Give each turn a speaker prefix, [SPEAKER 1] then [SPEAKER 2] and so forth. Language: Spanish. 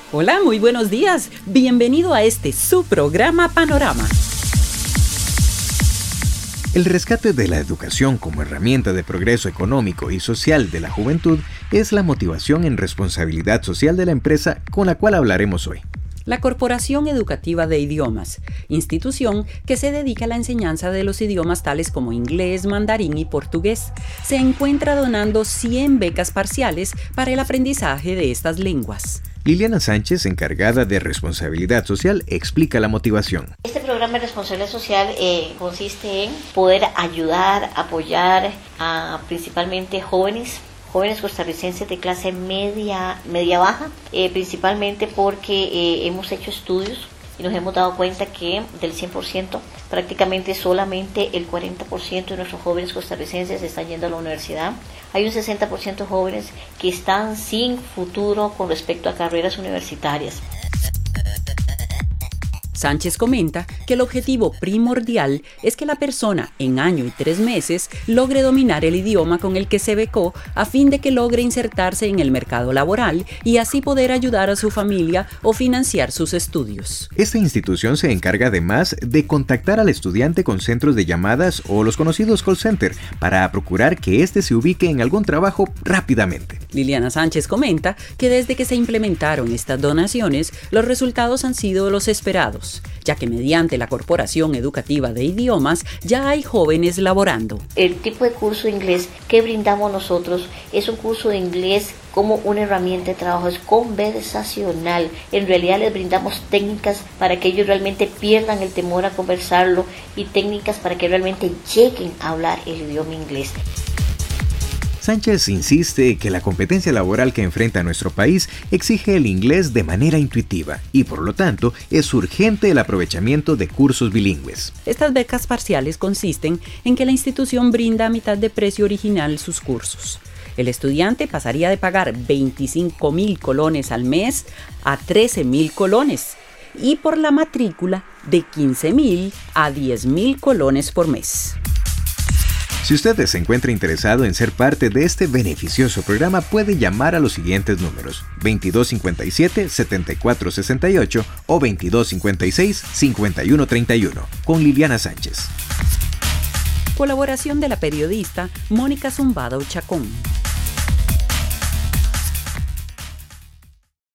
[SPEAKER 1] Hola, muy buenos días. Bienvenido a su programa Panorama.
[SPEAKER 2] El rescate de la educación como herramienta de progreso económico y social de la juventud es la motivación en responsabilidad social de la empresa con la cual hablaremos hoy.
[SPEAKER 1] La Corporación Educativa de Idiomas, institución que se dedica a la enseñanza de los idiomas tales como inglés, mandarín y portugués, se encuentra donando 100 becas parciales para el aprendizaje de estas lenguas.
[SPEAKER 2] Liliana Sánchez, encargada de responsabilidad social, explica la motivación.
[SPEAKER 3] Este programa de responsabilidad social consiste en poder ayudar, apoyar a principalmente jóvenes costarricenses de clase media baja, principalmente porque hemos hecho estudios y nos hemos dado cuenta que del 100%, prácticamente solamente el 40% de nuestros jóvenes costarricenses están yendo a la universidad. Hay un 60% de jóvenes que están sin futuro con respecto a carreras universitarias.
[SPEAKER 1] Sánchez comenta que el objetivo primordial es que la persona en año y 3 meses logre dominar el idioma con el que se becó a fin de que logre insertarse en el mercado laboral y así poder ayudar a su familia o financiar sus estudios.
[SPEAKER 2] Esta institución se encarga además de contactar al estudiante con centros de llamadas o los conocidos call center para procurar que éste se ubique en algún trabajo rápidamente.
[SPEAKER 1] Liliana Sánchez comenta que desde que se implementaron estas donaciones, los resultados han sido los esperados, ya que mediante la Corporación Educativa de Idiomas ya hay jóvenes laborando.
[SPEAKER 3] El tipo de curso de inglés que brindamos nosotros es un curso de inglés como una herramienta de trabajo, es conversacional. En realidad les brindamos técnicas para que ellos realmente pierdan el temor a conversarlo y técnicas para que realmente lleguen a hablar el idioma inglés.
[SPEAKER 2] Sánchez insiste que la competencia laboral que enfrenta nuestro país exige el inglés de manera intuitiva y por lo tanto es urgente el aprovechamiento de cursos bilingües.
[SPEAKER 1] Estas becas parciales consisten en que la institución brinda a mitad de precio original sus cursos. El estudiante pasaría de pagar 25,000 colones al mes a 13,000 colones y por la matrícula de 15,000 a 10,000 colones por mes.
[SPEAKER 2] Si usted se encuentra interesado en ser parte de este beneficioso programa, puede llamar a los siguientes números: 2257-7468 o 2256-5131 con Liliana Sánchez.
[SPEAKER 1] Colaboración de la periodista Mónica Zumbado Chacón.